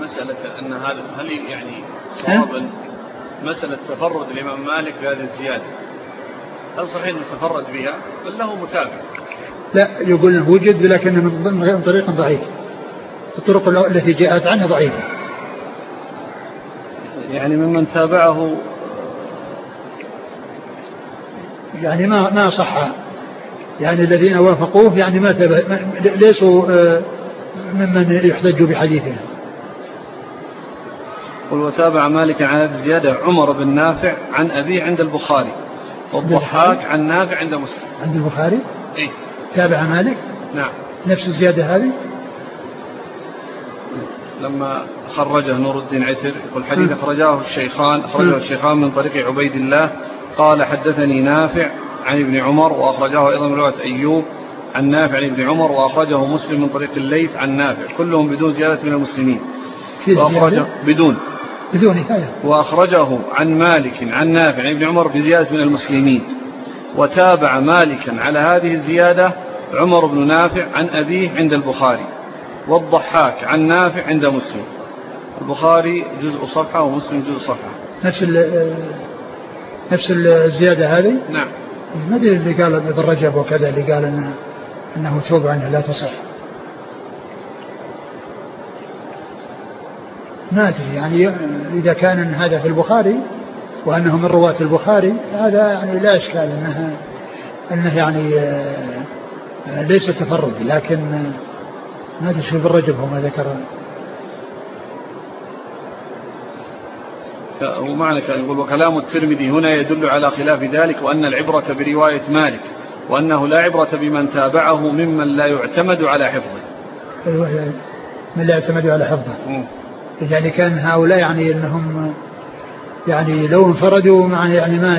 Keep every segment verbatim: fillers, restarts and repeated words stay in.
مسألة أن هذا هل يعني صوابا مسألة تفرد الإمام مالك بهذه الزيادة، هل صحيح أنه تفرد بها بل له متابع؟ لا، يقول انه وجد لكنه من طريق ضعيف، الطرق التي جاءت عنه ضعيفة. يعني ممن تابعه يعني ما ما صح، يعني الذين وافقوه يعني ما تابع ليسوا ممن يحتج بحديثه. قل وتابع مالك عن هذه الزيادة عمر بن نافع عن أبيه عند البخاري، والضحاك عن نافع عند مسلم. عند البخاري؟ إيه؟ تابع مالك؟ نعم. نفس الزيادة هذه؟ لما خرجه نور الدين عتر يقول حديث أخرجه الشيخان أخرجه الشيخان من طريق عبيد الله قال حدثني نافع عن ابن عمر، وأخرجه أيضا من رواية أيوب عن نافع عن ابن عمر، وأخرجه مسلم من طريق الليث عن نافع، كلهم بدون زيادة من المسلمين. وأخرجه بدون بدون هذا. وأخرجه عن مالك عن نافع عن ابن عمر بزيادة من المسلمين. وتابع مالكا على هذه الزيادة عمر بن نافع عن أبيه عند البخاري، والضحاك عن نافع عند مسلم. البخاري جزء صفحة ومسلم جزء صفحة. نفس نفس الزيادة هذه؟ نعم. ما أدري اللي قال ابن رجب وكذا اللي قال إنه, إنه توب عنها لا تصح. ما أدري يعني إذا كان هذا في البخاري وأنه من رواة البخاري هذا يعني لا إشكال أنه, أنه يعني ليس تفرد، لكن ما أدري شو ابن رجب هو ما ذكر. ومعنى كان يقول وكلام الترمذي هنا يدل على خلاف ذلك، وأن العبرة برواية مالك، وأنه لا عبرة بمن تابعه ممن لا يعتمد على حفظه. من لا يعتمد على حفظه. يعني كان هؤلاء يعني أنهم يعني لو انفردوا مع يعني ما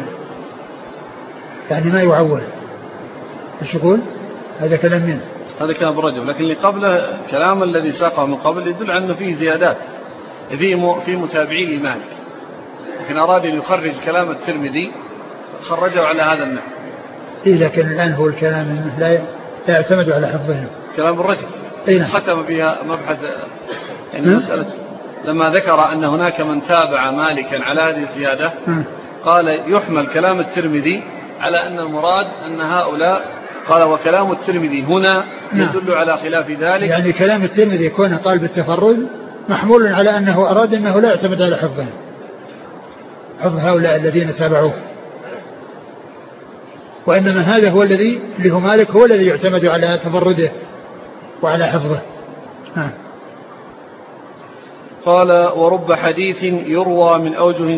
يعني ما يعول. ايش يقول؟ هذا كلام منه. هذا كلام الرجل، لكن اللي قبله كلام الذي ساقه من قبل يدل على أنه فيه زيادات في في متابعي لمالك، لكن أراد أن يخرج كلام الترمذي خرجه على هذا النحو. إيه لكن الآن هو الكلام أنه لا لا يعتمد على حفظهم. كلام الرجل. إيه ختم بها مبحث يعني مسألة لما ذكر أن هناك من تابع مالكا على هذه الزيادة قال يحمل كلام الترمذي على أن المراد أن هؤلاء، قال وكلام الترمذي هنا يدل على خلاف ذلك. يعني كلام الترمذي كونه قال بالتفرد محمول على أنه أراد أنه لا يعتمد على حفظهم، حفظ هؤلاء الذين تابعوه، وإنما هذا هو الذي اللي هو مالك هو الذي يعتمد على تفرده وعلى حفظه. ها. قال ورب حديث يروى من أوجه